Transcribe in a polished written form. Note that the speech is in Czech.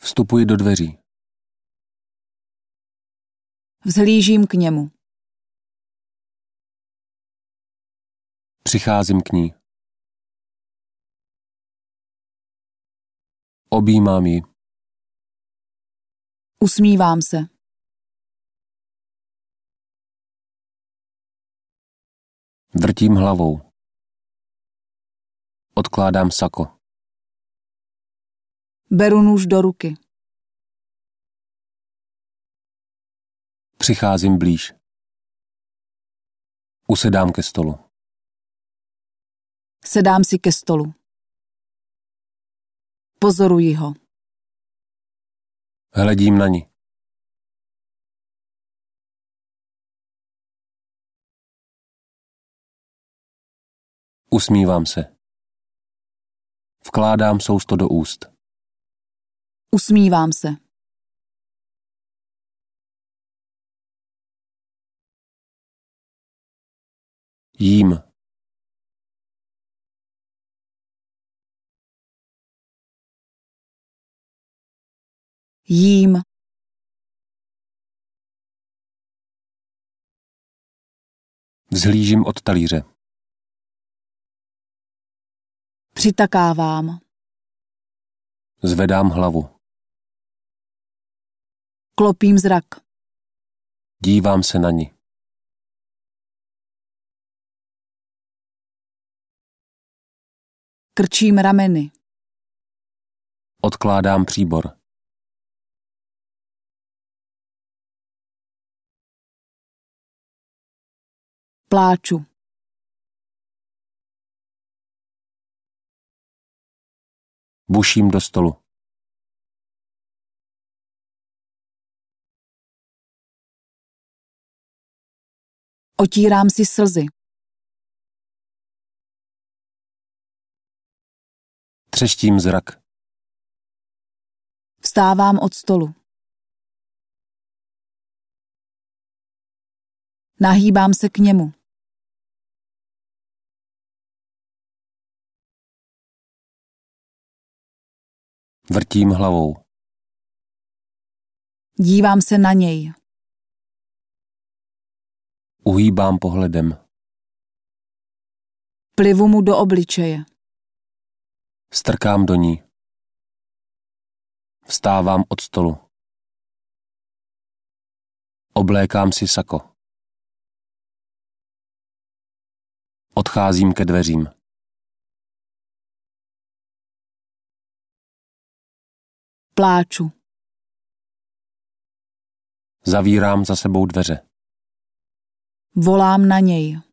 Vstupuji do dveří. Vzhlížím k němu. Přicházím k ní. Objímám ji. Usmívám se. Vrtím hlavou. Odkládám sako. Beru nůž do ruky. Přicházím blíž. Usedám ke stolu. Sedám si ke stolu. Pozoruji ho. Hledím na ni. Usmívám se. Vkládám sousto do úst. Usmívám se. Jím. Jím. Vzhlížím od talíře. Přitakávám. Zvedám hlavu. Klopím zrak. Dívám se na ni. Krčím rameny. Odkládám příbor. Pláču. Buším do stolu. Otírám si slzy. Třeštím zrak. Vstávám od stolu. Nahýbám se k němu. Vrtím hlavou. Dívám se na něj. Uhýbám pohledem. Plivu mu do obličeje. Strkám do ní. Vstávám od stolu. Oblékám si sako. Odcházím ke dveřím. Pláču. Zavírám za sebou dveře. Volám na něj.